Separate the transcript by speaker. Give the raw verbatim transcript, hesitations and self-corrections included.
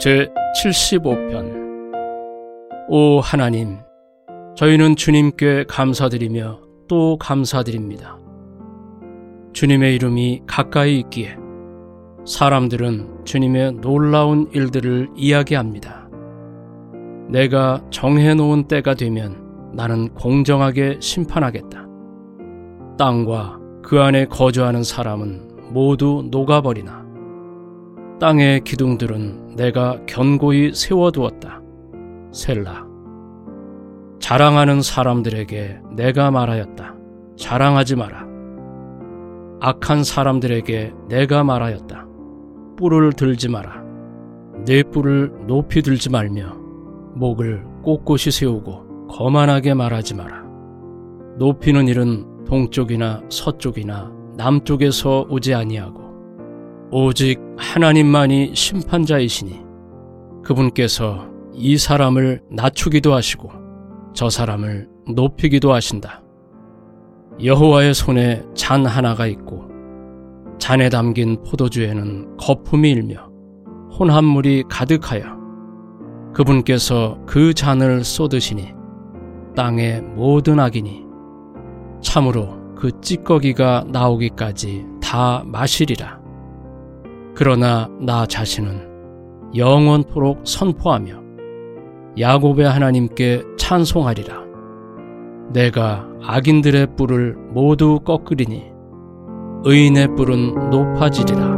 Speaker 1: 제칠십오 편. 오 하나님, 저희는 주님께 감사드리며 또 감사드립니다. 주님의 이름이 가까이 있기에 사람들은 주님의 놀라운 일들을 이야기합니다. 내가 정해놓은 때가 되면 나는 공정하게 심판하겠다. 땅과 그 안에 거주하는 사람은 모두 녹아버리나 땅의 기둥들은 내가 견고히 세워두었다. 셀라. 자랑하는 사람들에게 내가 말하였다. 자랑하지 마라. 악한 사람들에게 내가 말하였다. 뿔을 들지 마라. 내 뿔을 높이 들지 말며 목을 꼿꼿이 세우고 거만하게 말하지 마라. 높이는 일은 동쪽이나 서쪽이나 남쪽에서 오지 아니하고 오직 하나님만이 심판자이시니 그분께서 이 사람을 낮추기도 하시고 저 사람을 높이기도 하신다. 여호와의 손에 잔 하나가 있고 잔에 담긴 포도주에는 거품이 일며 혼합물이 가득하여 그분께서 그 잔을 쏟으시니 땅의 모든 악인이 참으로 그 찌꺼기가 나오기까지 다 마시리라. 그러나 나 자신은 영원토록 선포하며 야곱의 하나님께 찬송하리라. 내가 악인들의 뿔을 모두 꺾으리니 의인의 뿔은 높아지리라.